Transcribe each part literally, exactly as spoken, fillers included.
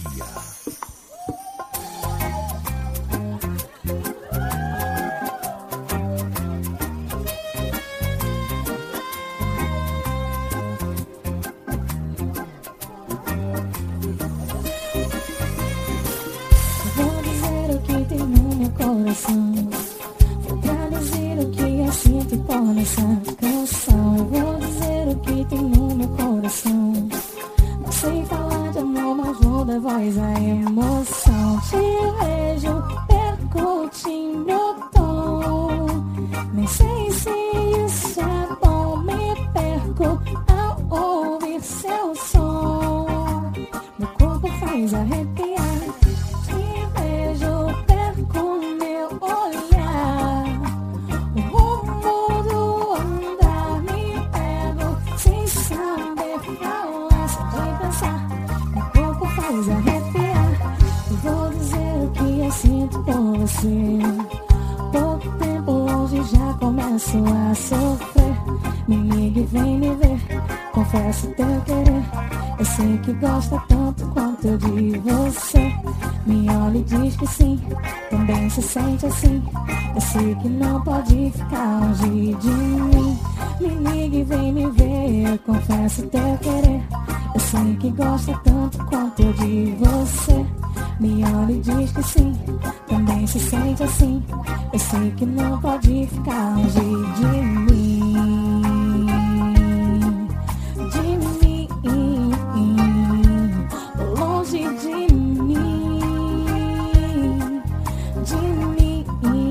Vou dizer o que tem no meu coração, vou traduzir o que eu sinto por nessa canção. Eu vou dizer o que tem no meu coração. Não sei falar de amor, mas vou dar voz à emoção. Te vejo, perco o timbre, o tom. Nem sei se isso é bom, me perco ao ouvir seu som. Meu corpo faz arrepiar. Te vejo, perco meu olhar. O rumo do andar me pego sem saber falar, sem pensar. Meu corpo faz arrepiar. Eu vou dizer o que eu sinto por você. Pouco tempo longe já começo a sofrer. Me liga e vem me ver, confesso teu querer. Eu sei que gosta tanto quanto eu de você. Me olha e diz que sim, também se sente assim. Eu sei que não pode ficar longe de mim. Me liga e vem me ver, confesso teu querer. Eu sei que gosta tanto quanto eu de você. Me olha e diz que sim, também se sente assim. Eu sei que não pode ficar longe de mim. De mim, longe de mim. De mim.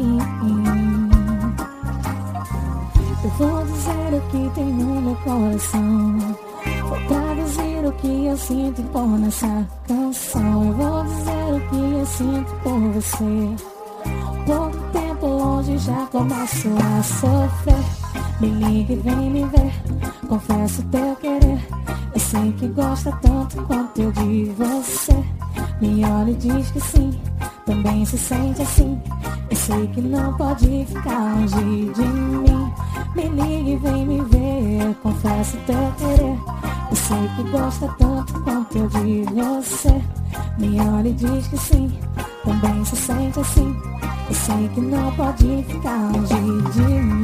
Eu vou dizer o que tem no meu coração, vou traduzir o que eu sinto por nessa canção. Eu vou dizer o que eu sinto por você. Pouco tempo longe já começo a sofrer. Me liga e vem me ver, confesso teu querer. Eu sei que gosta tanto quanto eu de você. Me olha e diz que sim, também se sente assim. Eu sei que não pode ficar longe de mim. Me liga e vem me ver, confesso teu querer. Eu sei que gosta tanto quanto eu de você. Me olha e diz que sim, também se sente assim. Eu sei que não pode ficar longe de mim.